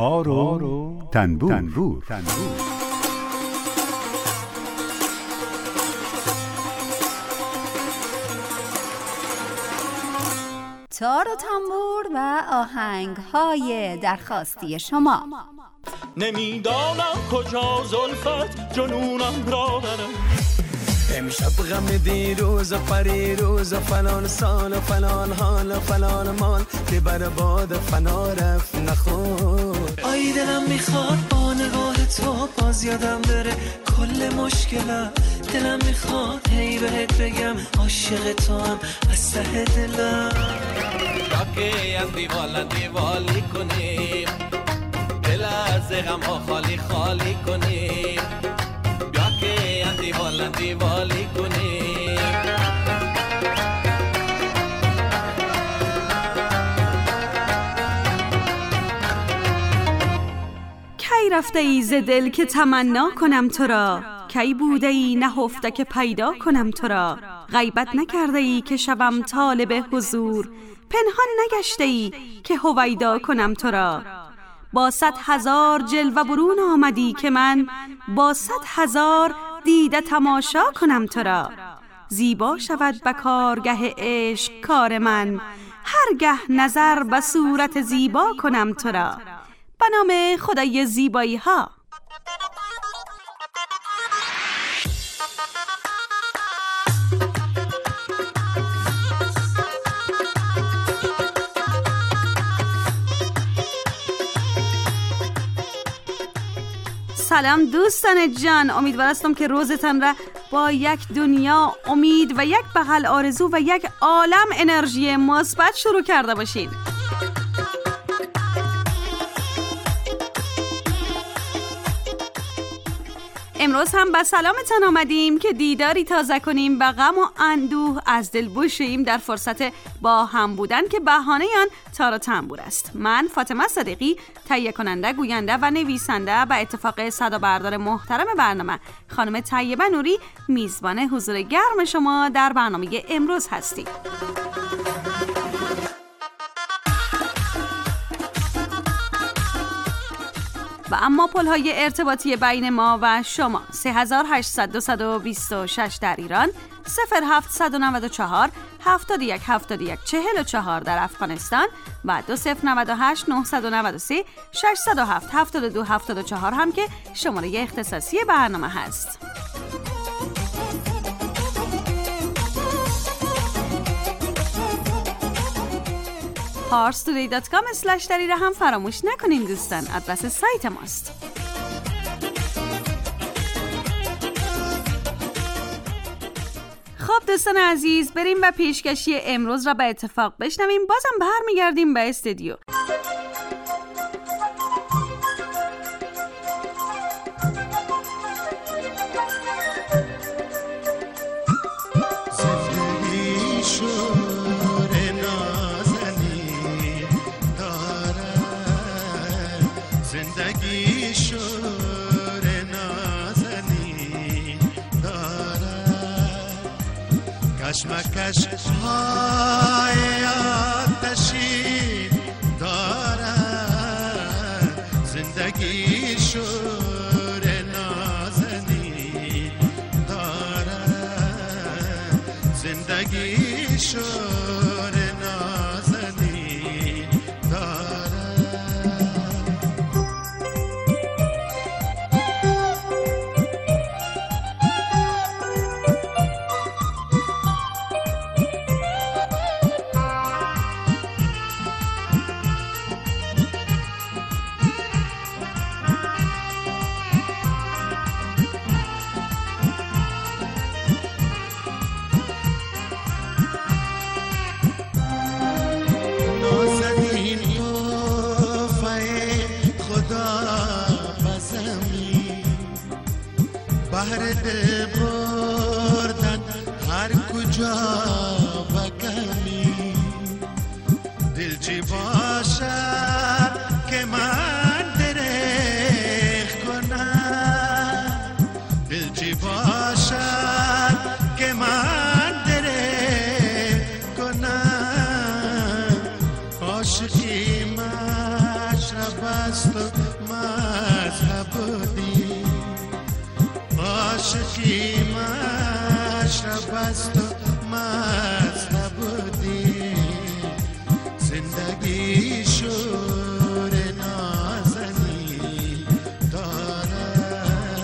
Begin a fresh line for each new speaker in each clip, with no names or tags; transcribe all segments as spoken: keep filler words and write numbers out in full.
تار و تنبور.
تار و تنبور و آهنگ‌های درخواستی شما.
نمیدانم کجا زلفت جنونم را برم،
امشب غم دیروز و پریروز و فلان سال و فلان حال و فلان مال که بر باد فنا رفت نخور. آی دلم میخواد با نگاه تو باز یادم بره کل مشکلم، دلم میخواد هی بهت بگم عاشق تو هم از ته دلم.
راکه از دیوالن دیوالی کنیم، دل از غم ها خالی خالی کنیم، بیا که از دیوالن دیوالی کنیم.
کی رفته ای ز دل که تمنا کنم تو را، کی بوده ای نهفته که پیدا کنم تو را. غیبت نکرده ای که شوم طالب حضور، پنهان نگشته ای که هویدا کنم تو را. با صد هزار جلوه برون آمدی که من با صد هزار دیده تماشا کنم تو را. زیبا شود به کارگه عشق کار من، هرگه نظر به صورت زیبا کنم تو را. به نام خدای زیبایی ها. سلام دوستان جان، امیدوار هستم که روزتان را با یک دنیا امید و یک بغل آرزو و یک عالم انرژی مثبت شروع کرده باشین. امروز هم به سلامتان آمدیم که دیداری تازه کنیم و غم و اندوه از دل بشوییم در فرصت با هم بودن که بهانه آن تار و تنبور است. من فاطمه صدیقی، تهیه کننده، گوینده و نویسنده، به اتفاق صدا بردار محترم برنامه خانم طیبه نوری، میزبان حضور گرم شما در برنامه امروز هستیم. و اما پل‌های ارتباطی بین ما و شما: سه هزار و هشتصد و دویست و بیست و شش در ایران، صفر هفتصد و نود و چهار هفتاد و یک هفتاد و یک چهل و چهار در افغانستان و دو صفر نود و هشت نهصد و نود و سه ششصد و هفت هفتاد و دو هفتاد و چهار هم که شماره اختصاصی برنامه هست. پارس تودی دات کام اسلش دری را هم فراموش نکنین دوستان، آدرس سایت ماست. خب دوستان عزیز، بریم و پیشکشی امروز را به اتفاق بشنویم. بازم برمیگردیم به استودیو.
کشمکش های آتشی دارد، زندگی شور نازنی دارد، زندگی شور نازنی دارد. بهر دل بردن هر کجا بگمی، دل چی باشد که من درخ کنم، دل چی باشد که من درخ کنم. عاشقی مشرب است مست و مست نبودی زندگی شور نازنی داره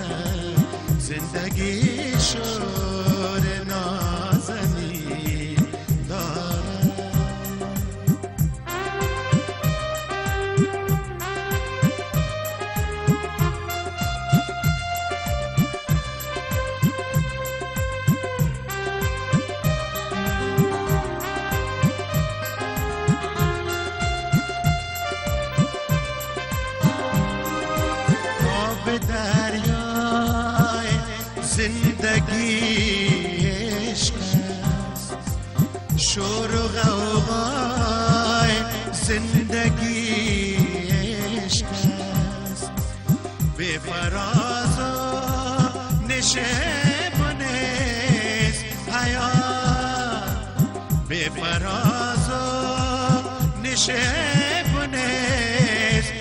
زندگی شور نازنی داره زندگی عشق است شور و غوغای زندگی عشق است به فراز و نشیمن است حیات به فراز و نشیمن است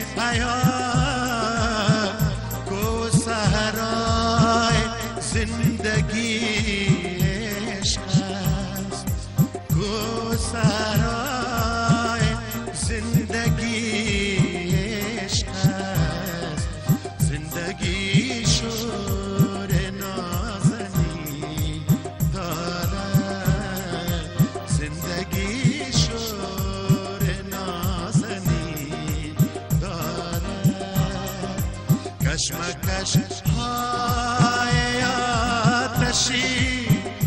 حیات کو صحرای زندگی عشق است کو سرای زندگی عشق است زندگی شور نازنی دارد زندگی شور نازنی دارد کشمکش های آتشی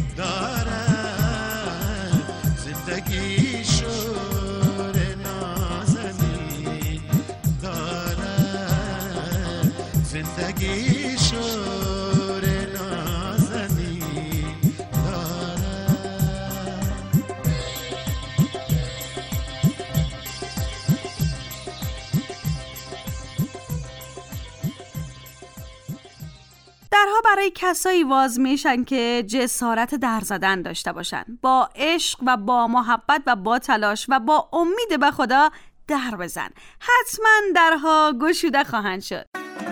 دارد زندگی شور نازنی دارد زندگی شور نازنی دارد
درها برای کسایی واز میشن که جسارت در زدن داشته باشن، با عشق و با محبت و با تلاش و با امید به خدا در بزن. حتما درها گشوده خواهند شد.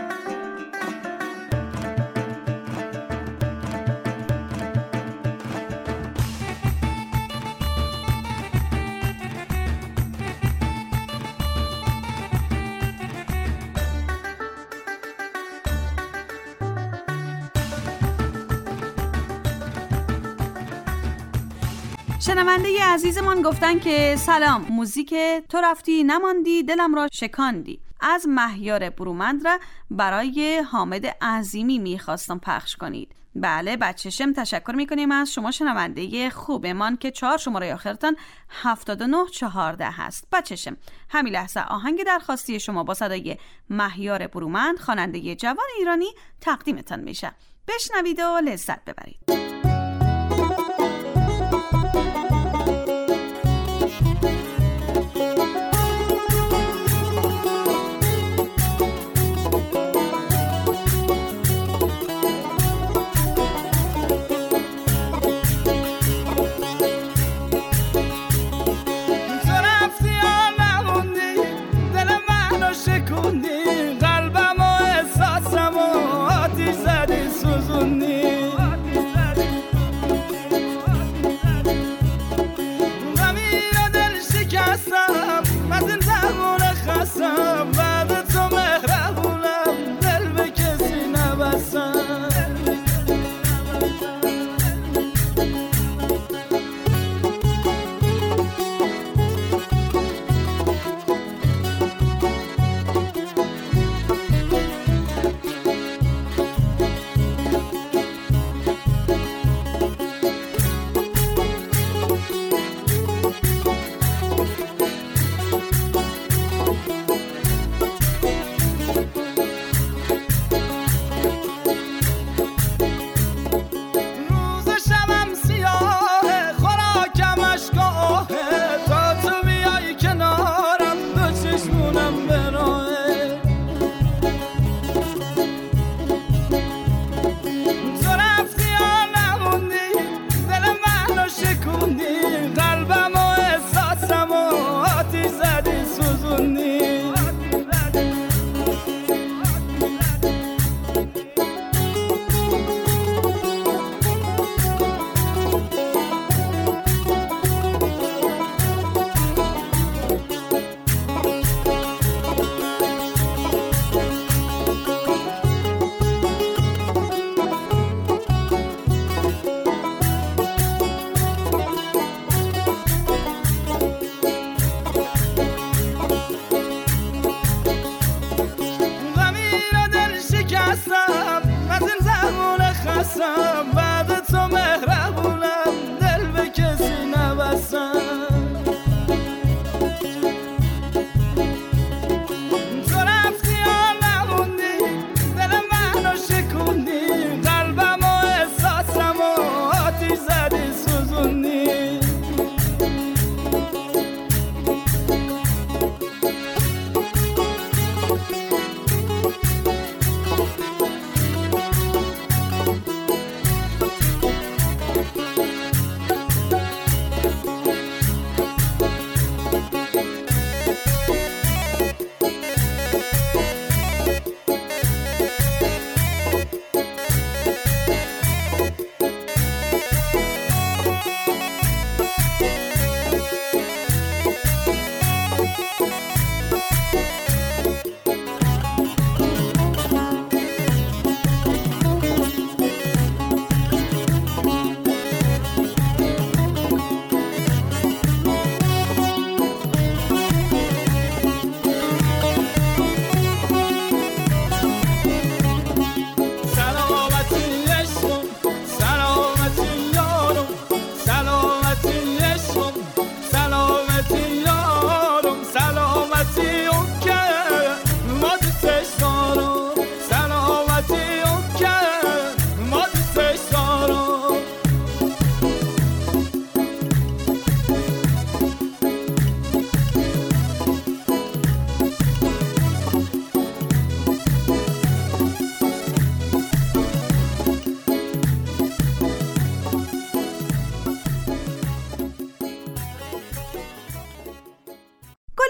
شنونده عزیزمان گفتن که سلام، موزیک تو رفتی نماندی دلم را شکاندی از مهیار برومند را برای حامد عظیمی میخواستم پخش کنید. بله بچه‌شم، تشکر میکنیم از شما شنونده خوبمان که چهار شماره آخرتان هفتاد و نه چهارده هست. بچه‌شم، همین لحظه آهنگ درخواستی شما با صدای مهیار برومند، خواننده جوان ایرانی، تقدیمتان میشه. بشنوید و لذت ببرید.
قلبم و احساسم و آتیش زدی سوزونی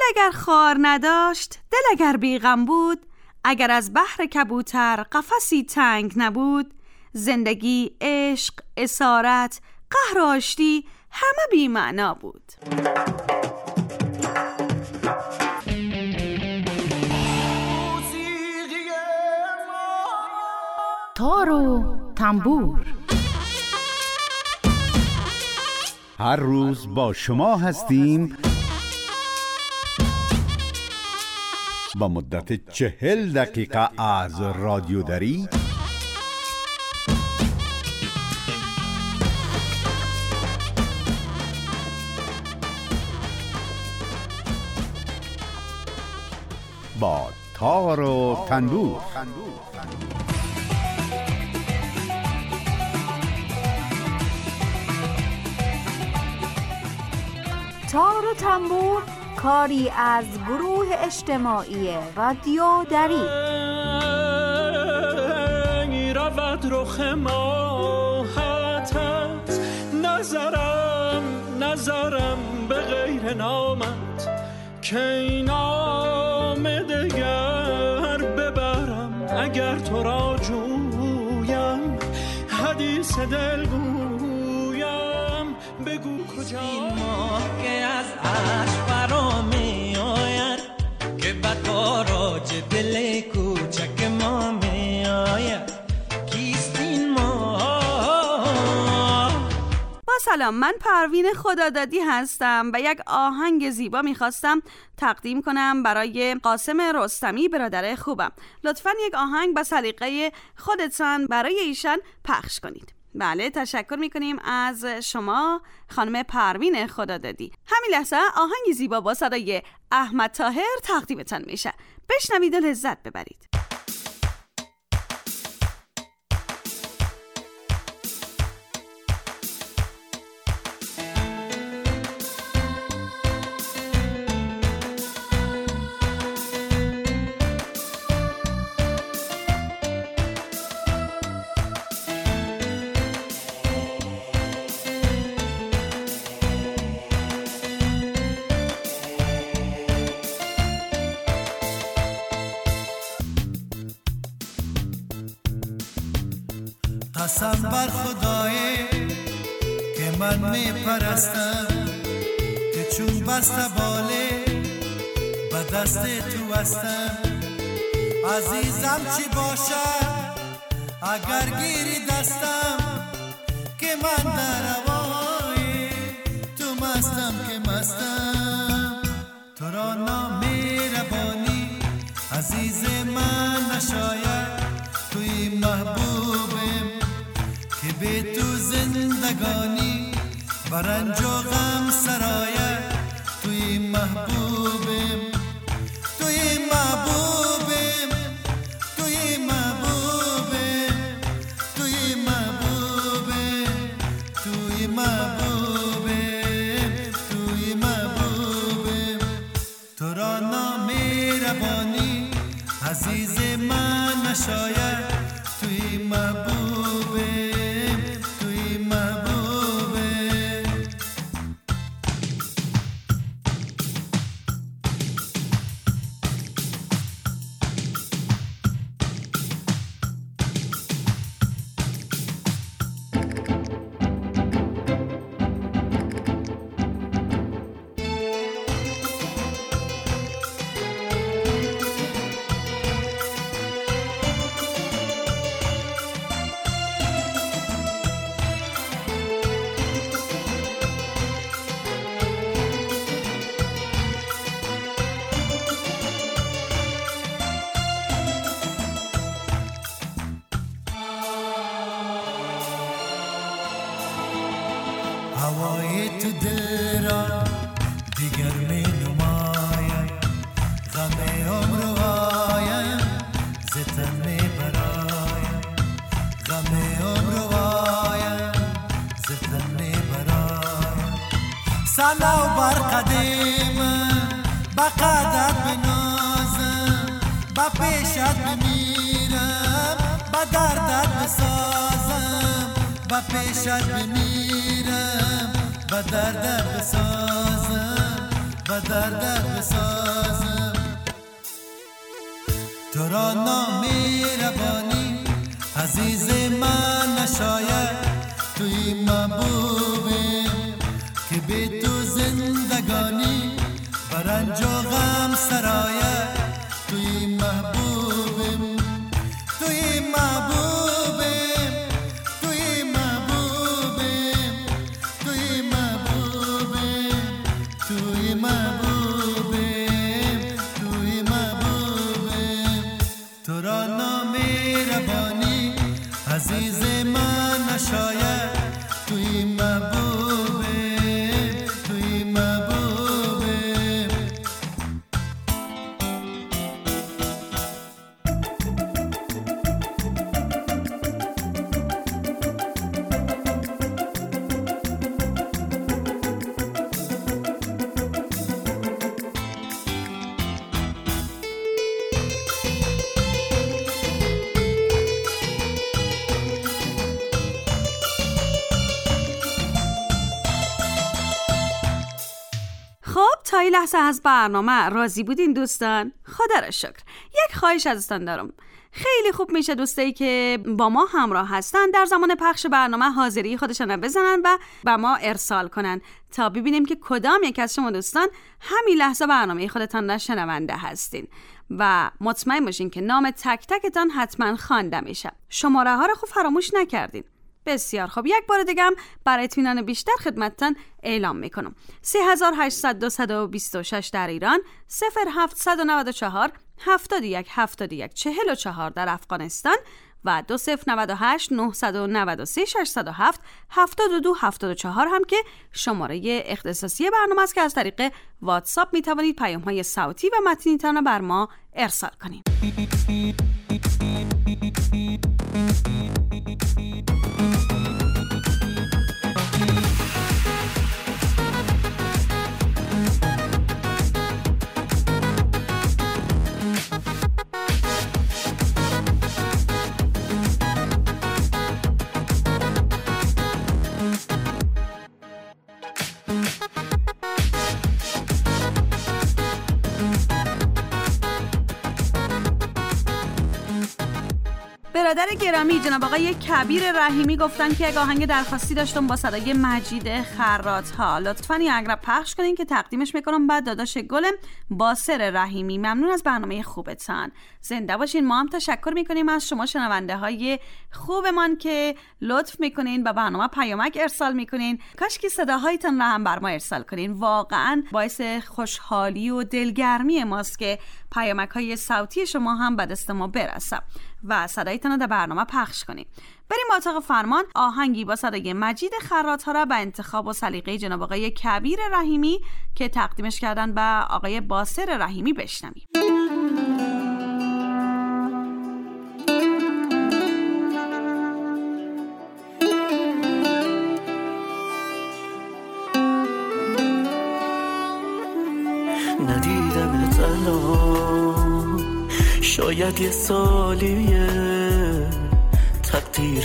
اگر خار نداشت، دل اگر بیغم بود، اگر از بحر کبوتر قفسی تنگ نبود، زندگی، عشق، اسارت، قهر و آشتی همه بی معنا بود.
تار و تنبور
هر روز با شما هستیم با مدت چهل دقیقه از رادیو دری با تار و تنبور.
تار و تنبور کاری از گروه اجتماعی رادیو دری.
رود رخ ماهتت، نظرم نظرم به غیر نامت، که این نام دگر ببرم اگر تو را جویم، حدیث دل گویم بگو کجا.
این ماه که از عشق فرا می آید، که به تاراج دل کوچک ما می آید، کیست این ماه؟
با سلام، من پروین خدادادی هستم و یک آهنگ زیبا میخواستم تقدیم کنم برای قاسم رستمی برادر خوبم. لطفاً یک آهنگ با سلیقه خودتان برای ایشان پخش کنید. بله، تشکر میکنیم از شما خانم پروین خدادادی. همین لحظه آهنگی زیبا با صدای احمد طاهر تقدیمتان میشه. بشنوید و لذت ببرید.
قسم بر خدایی که من می پرستم، که چون بسته باله به دست تو هستم. عزیزم چی باشد اگر گیری دستم، که من در هوای تو مستم که مستم. تو را نامهربانی عزیز من نشاید، توی محبوبم که به تو زندگانی برنج و غم سرایت. توی محبوبم توی محبوبم توی محبوبم توی محبوبم توی محبوبم توی محبوبم. تو را نامهربانی عزیز من نشاید، توی محبوبم توی محبوبم. هوای تو دل را دیگر می نماید، غم عمر و آیم زتن می برایم، غم عمر و آیم زتن می برایم. سلام بر قدیمم با قدرت بنازم، با پیشت بمیرم با دردت بسازم، با پیشت بمیرم با دردت بسازم، و در در بسازم. تو را نامهربانی عزیز من نشاید، توی محبوبم که به تو زندگانی برنج و غم سرایت. توی محبوبم توی محبوبم توی محبوبم توی محبوبم توی محبوبم توی محبوبم. تو را نامهربانی عزیز من نشاید، توی محبوبم توی محبوبم.
تا این لحظه از برنامه راضی بودین دوستان؟ خدا را شکر. یک خواهش ازتون دارم، خیلی خوب میشه دوستایی که با ما همراه هستن در زمان پخش برنامه حاضری خودشون رو بزنن و با ما ارسال کنن تا ببینیم که کدام یک از شما دوستان همین لحظه برنامه خودتان را شنونده هستین و مطمئن باشین که نام تک تکتان حتما خوانده میشه. شماره ها رو خوب فراموش نکردین. بسیار خوب، یک بار دیگه هم برای اطمینان بیشتر خدمتتان اعلام میکنم. سه هزار و هشتصد دویست و بیست و شش در ایران، صفر هفتصد و نود و چهار هفتاد و یک هفتاد و یک چهل و چهار در افغانستان و دو صفر نود و هشت نهصد و نود و سه ششصد و هفت هفتاد و دو هفتاد و چهار هم که شماره اختصاصی برنامه است که از طریق واتساپ میتوانید پیام های صوتی و متنیتان رو بر ما ارسال کنید. برادر گرامی جناب آقای کبیر رحیمی گفتن که یک آهنگ درخواستی داشتم با صدای مجید خراط ها، لطفاً این آهنگ را پخش کنین که تقدیمش میکنم بعد داداش گلم باسر رحیمی. ممنون از برنامه خوبتان، زنده باشین. ما هم تشکر میکنیم از شما شنونده های خوبمان که لطف میکنین و برنامه پیامک ارسال میکنین. کاش که صداهایتان را هم بر ما ارسال کنین، واقعاً باعث خوشحالی و دلگرمی ماست که پیامک های صوتی شما هم به دست ما برسه و صدایتان رو در برنامه پخش کنیم. بریم اتاق فرمان، آهنگی با صدای مجید خراط ها را به انتخاب و سلیقه جناب آقای کبیر رحیمی که تقدیمش کردن به آقای باسر رحیمی بشنویم.
ندیدمت الان، شاید یه سالیه، تقدیر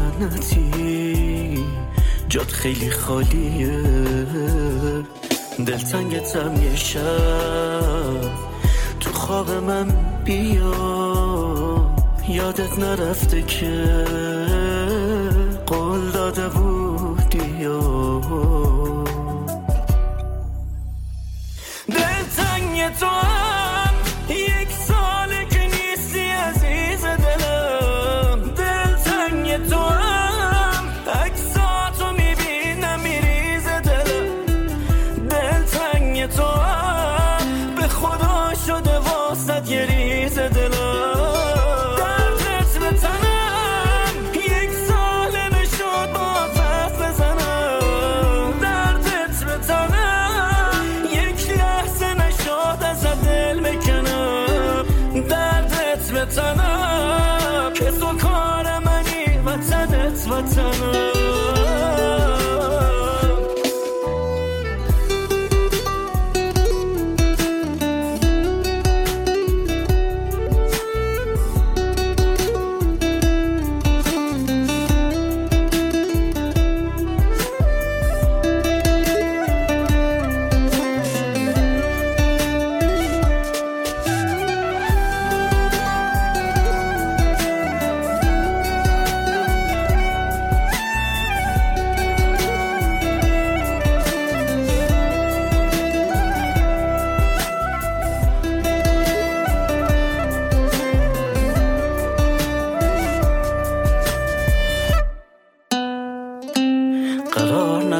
لعنتی جات خیلی خالیه. دلتنگتم یه شب تو خواب من بیا، یادت نرفته که قول داده بودی یا دلتنگ تو هم یک ساله که نیستی عزیز دلم. دلتنگ تو هم عکساتو میبینم میریز دلم. دلتنگ تو هم به خدا شده واسد یه ریز دلم. دردت به تنم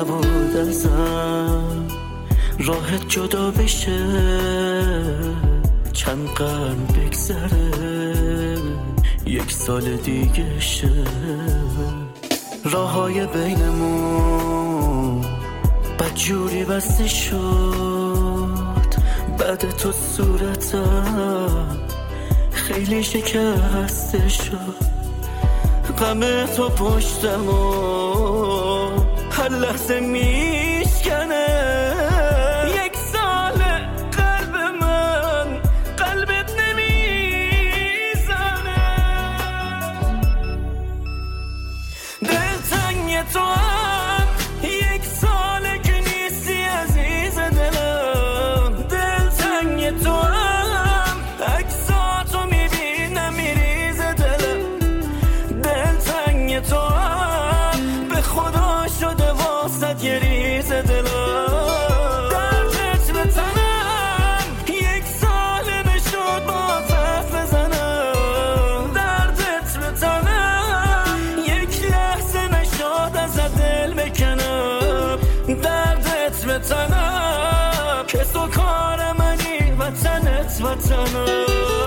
نبود ازم راحت جدا بشه، چند قرن بگذره یک سال دیگه شه، راههای بینمون بدجوری بسته شد، بعد تو صورتم خیلی شکسته شد، غم تو پشتم و هر لحظه میشکنه، یک سال قلب من قلبت نمیزنه، دلتنگ تو هم یک سال که نیستی عزیز دلم، دلتنگ تو هم عکساتو میبینم میریز دلم، دلتنگ تو هم به خدا شده واسط یه ریز دلم، دردت به تنم یک سال نشد با تف بزنم، دردت به تنم یک لحظه نشد از دل بکنم، دردت به تنم که تو کار منی وطنت وطنم.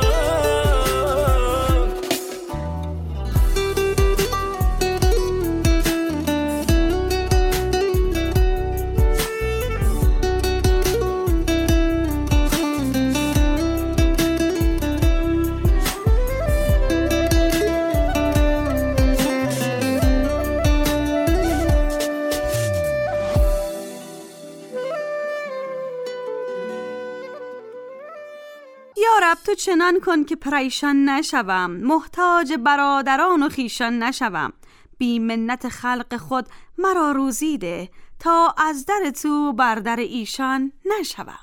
رب تو چنان کن که پریشان نشوم، محتاج برادران و خیشان نشوم، بی منت خلق خود مرا روزی ده، تا از در تو بر در ایشان نشوم.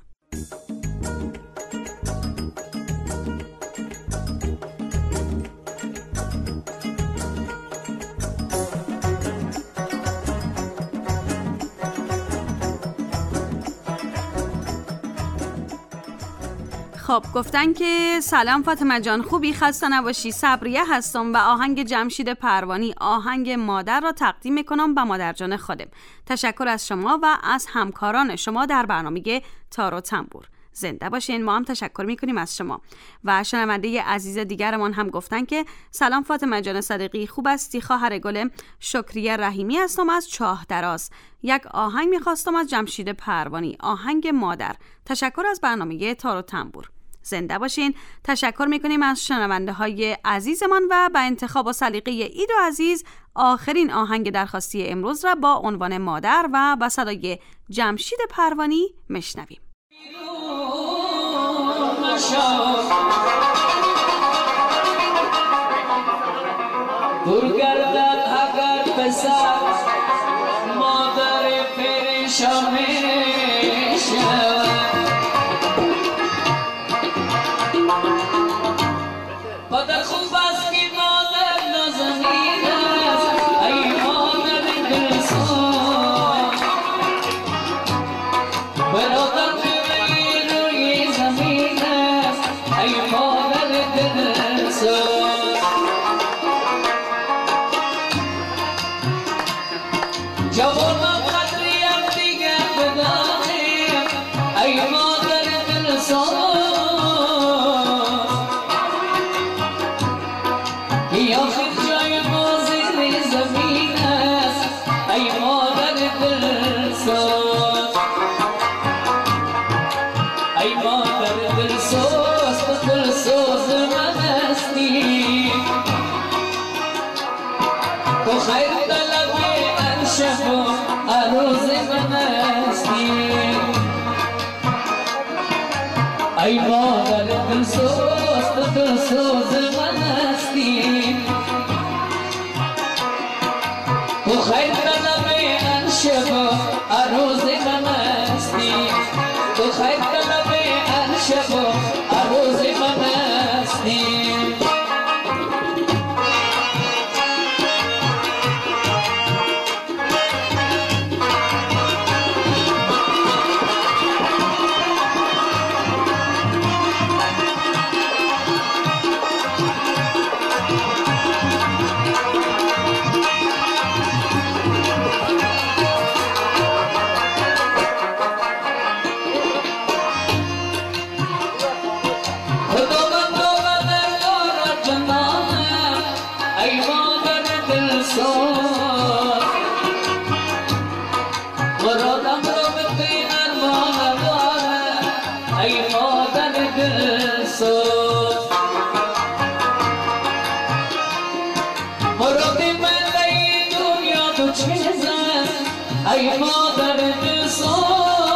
خب گفتن که سلام فاطمه جان، خوبی؟ خسته نباشی. صبریه هستم و آهنگ جمشید پروانی، آهنگ مادر را تقدیم میکنم به مادر جان خودم. تشکر از شما و از همکاران شما در برنامه تار و تنبور. زنده باشین. ما هم تشکر میکنیم از شما. و شنونده عزیز دیگرمان هم گفتن که سلام فاطمه جان صدیقی، خوب هستی؟ خواهر گلم شکریه رحیمی هستم از چاه دراز. یک آهنگ میخواستم از جمشید پروانی، آهنگ مادر. تشکر از برنامه تار و تنبور. زنده باشین. تشکر میکنیم از شنونده های عزیزمان و به انتخاب و سلیقه اید و عزیز آخرین آهنگ درخواستی امروز را با عنوان مادر و با صدای جمشید پروانی مشنویم.
برگردد اگر پسر مادر پریشان شود، پدر خوب است که مادر نازنین است، ای مادر دلسوز، برادر توی روی زمین است، ای مادر دلسوز، جوانان قدریم دیگر بدانیم، ای مادر دلسوز، یا خود جای ما زیر زمین است، ای مادر دلسوز، ای مادر دلسوز، تو دلسوز من هستی، تو خیر طلب شب و عروض من هستی، ای مادر دلسوز، تو دلسوز من هستی، تو خیر طلب شب و عروض من هستی، تو خیر طلب شب و عروض من هستی. مرادم رو به توی ارمان دارم ای مادر دلسوز مرادی من ای دنیا تو چیزم ای مادر دلسوز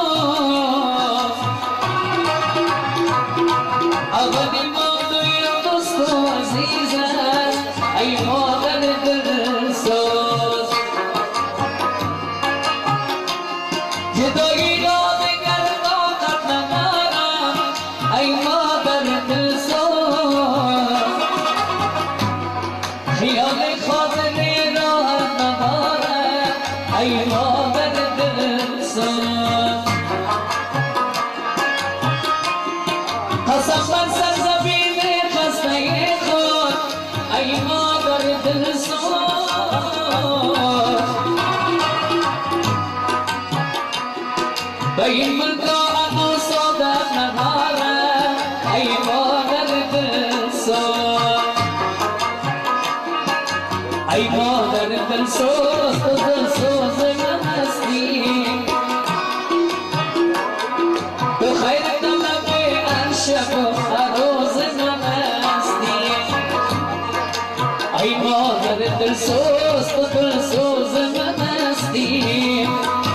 اولی ما توی دوست و عزیزم ای مادر دلسوز جدایی را دیگر طاقت ندارم ای مادر دلسوز خیال خاطری راحت ندارم ای مادر دلسوز قسم بر سرزمین خسته خود ای مادر دلسوز به این ملکا ادو صادق ندارم ای مادر دلسوز ای مادر دلسوز تو دلسوز من هستی تو خیر طلب شب و روز من هستی ای مادر دلسوز تو دلسوز من هستی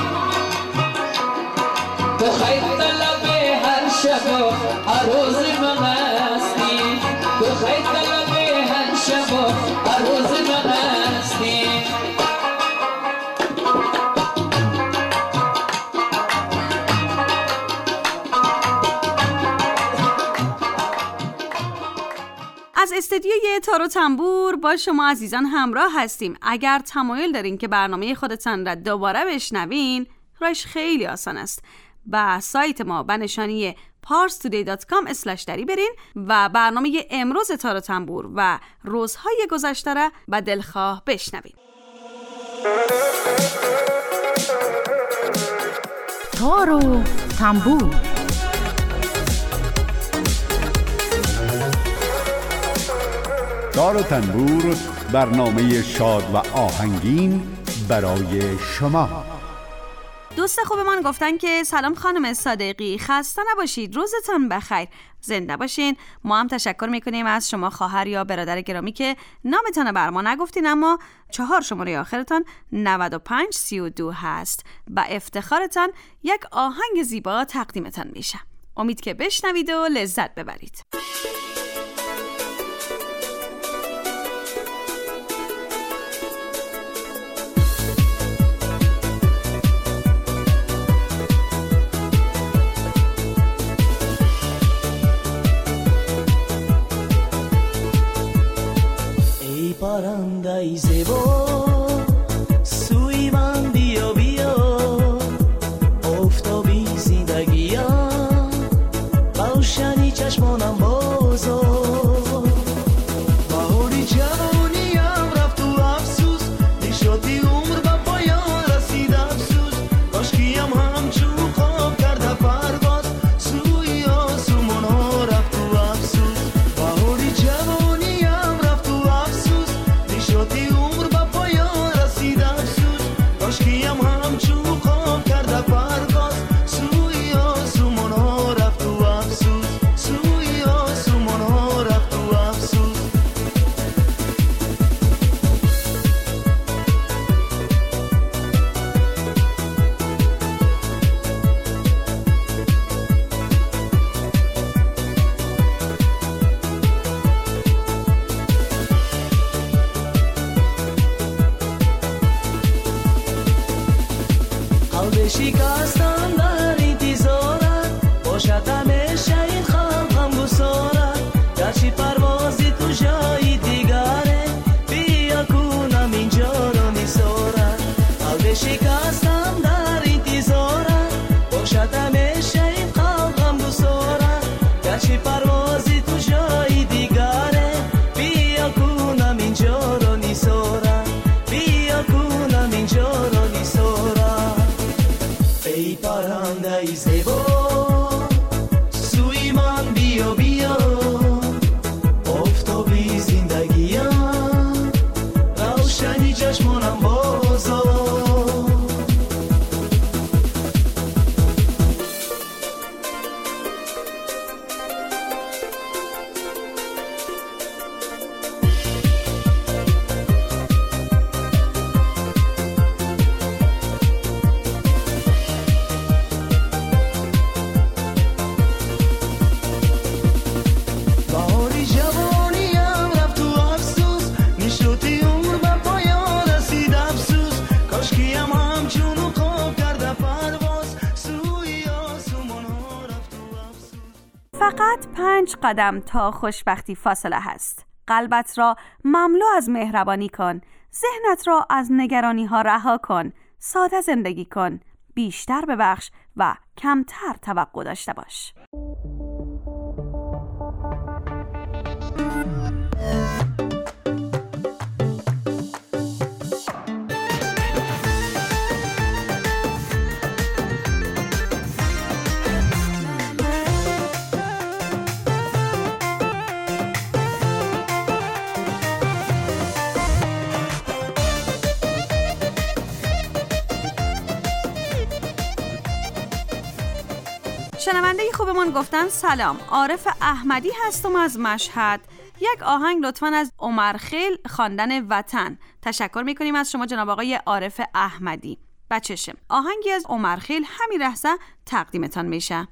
تو خیر طلب هر شب و هر روز من هستی تو خیر طلب هر شب و هر روز من هستی
از استدیوی تار و تنبور با شما عزیزان همراه هستیم. اگر تمایل دارین که برنامه خودتان را دوباره بشنوین، راهش خیلی آسان است. به سایت ما به نشانی پارس تودی دات کام اسلش دری برین و برنامه امروز تار و تنبور و روزهای گذشته را به دلخواه بشنوین.
تار و تنبور
تار و تنبور، برنامه شاد و آهنگین برای شما.
دوست خوبمان گفتن که سلام خانم صادقی، خسته نباشید، روزتان بخیر، زنده باشین. ما هم تشکر میکنیم از شما خواهر یا برادر گرامی که نامتان بر ما نگفتین اما چهار شماره آخرتان نود و پنج سی و دو هست. با افتخارتان یک آهنگ زیبا تقدیمتان میشه. امید که بشنوید و لذت ببرید.
پرنده زیبا سوی من بیا بیا آفتابی زندگیم روشنی چشمانم بازا بهاری جوانیم رفت و افسوس نشاطی عمر به پایان رسید افسوس کاشکیم همچون خواب کرده پرواز سوی آسمان ها رفت و افسوس بهاری جوانیم رفت و افسوس نشاطی عمر به پایان رسید افسوس کاشکیم همچون خواب کرده پرواز سوی آسمان ها رفت و افسوس سوی آسمان ها رفت و افسوس قلب شکستم در انتظارت باشد همیشه این خلقم گسارت گرچه پروازی تو جای دیگره بیا کنم اینجا رو میسارت قلب شکستم در انتظارت باشد همیشه این خلقم گسارت گرچه پروازی تو جای دیگره بیا کنم اینجا رو میسارت بیا کنم اینجا رو میسارت ای پرنده زیبا سوی من بیا بیا آفتابی زندگیم روشنی چشمانم بازا
فقط پنج قدم تا خوشبختی فاصله هست. قلبت را مملو از مهربانی کن. ذهنت را از نگرانی ها رها کن. ساده زندگی کن. بیشتر ببخش و کمتر توقع داشته باش. شنونده خوبمون گفتن سلام، عارف احمدی هستم از مشهد. یک آهنگ لطفاً از عمر خیل خواندن وطن. تشکر میکنیم از شما جناب آقای عارف احمدی. بچشم آهنگی از عمر خیل همین لحظه تقدیمتان میشه.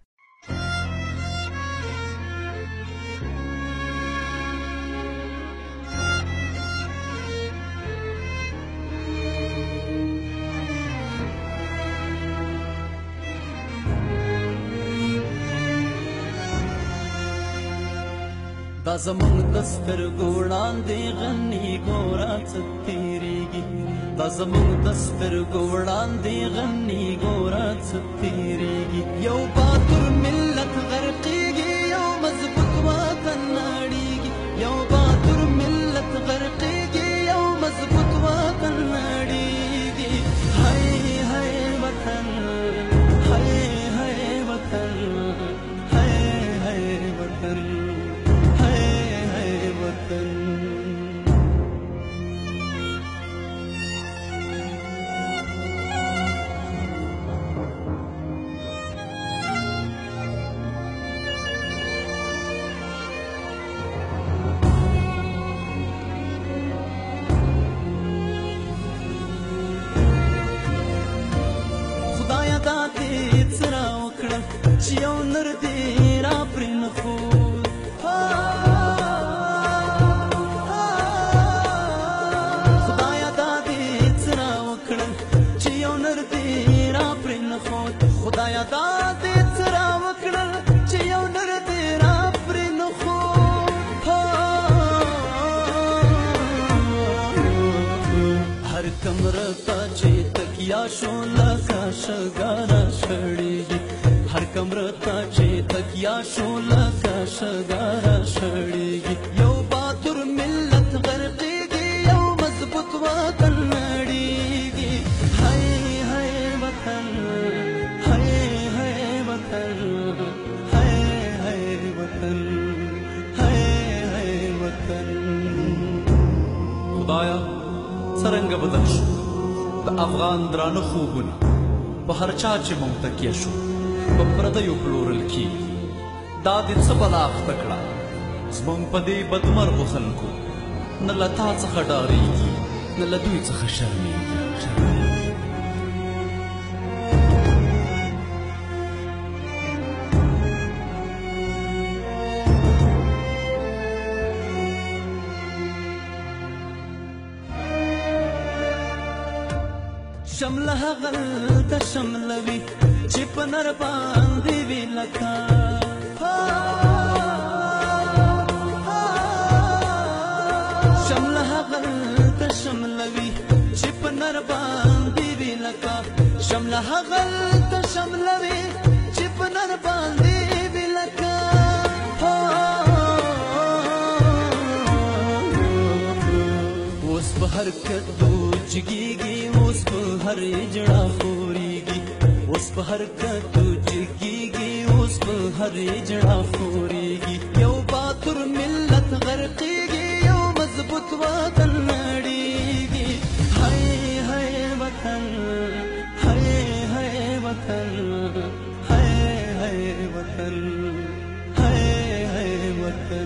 دا زمون دستر ګوړان دی غنی ګورا ستیریږي دا زمون دستر ګوړان دی غنی ګورا ستیریږي یو باتور ملت غرقیږي یو مضبوط وطن نړیږي یو باتور ملت غرقیږي یو مضبوط وطن نړیږي هاي هاي وطن هاي هاي وطن هاي هاي وطن خدایا دا دې څرا وکړه چې یو نر دې را پرې نه خو خدایا دا دې څرا وکړه چې یو نر دې را پرې نه خو خدایا دا دې څرا وکړه چې یو نر دې را پرې نه خو هر کمره ته چې تکیا شو لکه شګاره شړېږي هر کمره ته چې تکیا شو لکه شګاره شړېږي یو باتور ملت غرقېږي یو مضبوط وطن نړېږي هاي هاي وطن هاي هاي وطن هاي هاي وطن هاي هاي وطن
خدایا څرنګه بدل شو د افغان درانه خوبونه په هر چا چې مونږ تکیه شو په پردیو پلورل کېږي دا دې څه بلا اخته کړه زمونږ په دې بدمرغو خلکو نه له تا څخه ډارېږي نه له دوی څخه شرمېږي
شمله هغل د شملوي چې په نر باندې وی لکه شمله هغل د شملوي چې په نر باندې وی لکه شمله هغل د شملوي چې په نر باندې وی لکه اوس په حرکت جګیږي اوس په هر اجړه خوريږي اوس په حرکت جګیږي اوس په هر اجړه خوريږي یو باتور ملت غرقېږي یو مضبوط وطن نړېږي هاي هاي وطن هاي هاي وطن هاي هاي وطن هاي هاي وطن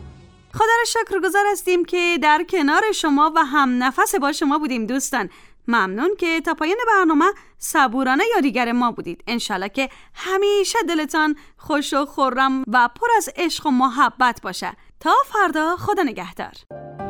خدا را شکرگزار هستیم که در کنار شما و هم نفس با شما بودیم دوستان. ممنون که تا پایان برنامه صبورانه یادیگر ما بودید. انشالله که همیشه دلتان خوش و خرم و پر از عشق و محبت باشه. تا فردا، خدا نگهدار.